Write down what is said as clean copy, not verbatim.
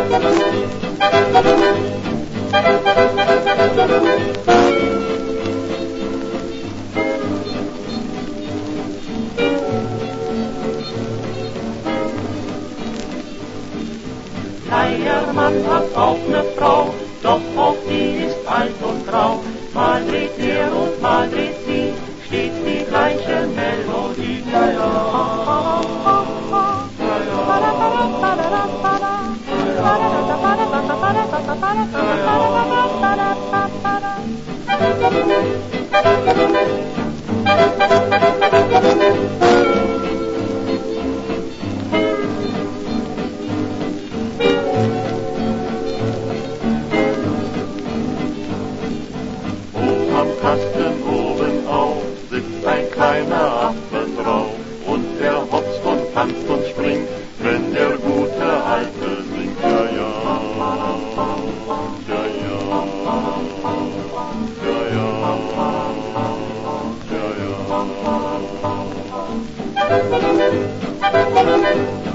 Leiermann hat auch ne Frau, doch auch die ist alt und grau. Mal dreht er und mal dreht sie, steht die gleiche Melodie. Ja, ja. Kasten oben auf sitzt ein kleiner Affe drauf und der hopst und tanzt und springt, wenn der gute Alte singt. Ja, ja, ja, ja, ja, ja, ja, ja.